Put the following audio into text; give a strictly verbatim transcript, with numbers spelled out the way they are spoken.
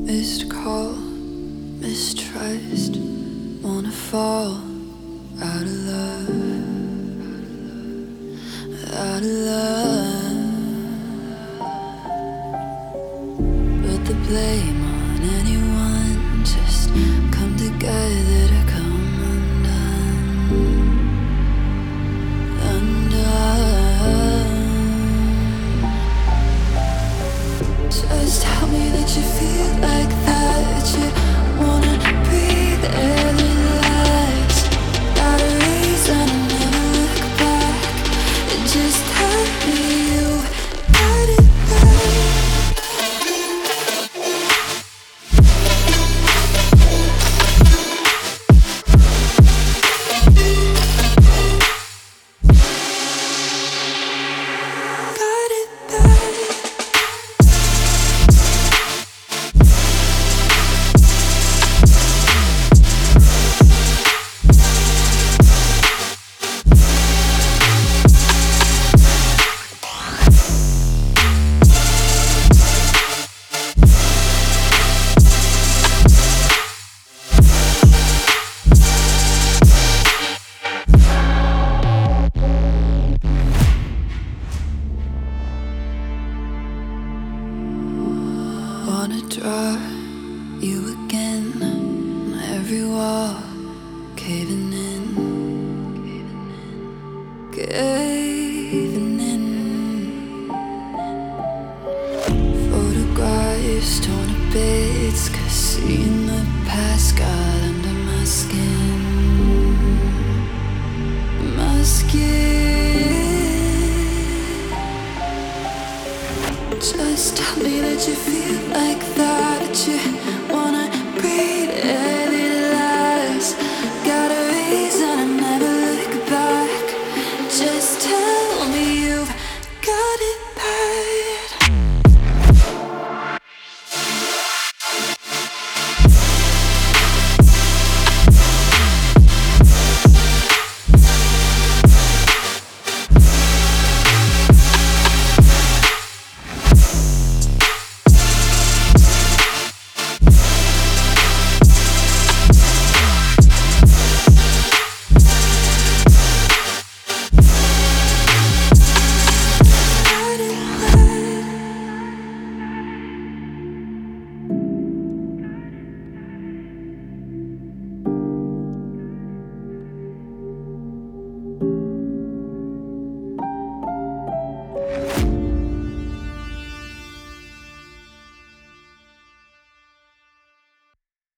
Missed call, mistrust, wanna fall out of love, out of love. Put the blame on anyone, just come together to come undone, undone. Just tell me that you feel like that, you wanna breathe air that lies. Got a reason to never look back, and just tell me you got it back. Got it back. Wanna draw you again, my every wall caving in, caving in. Photographs torn to bits, 'cause seeing the past got under my skin, my skin. Just tell me that you feel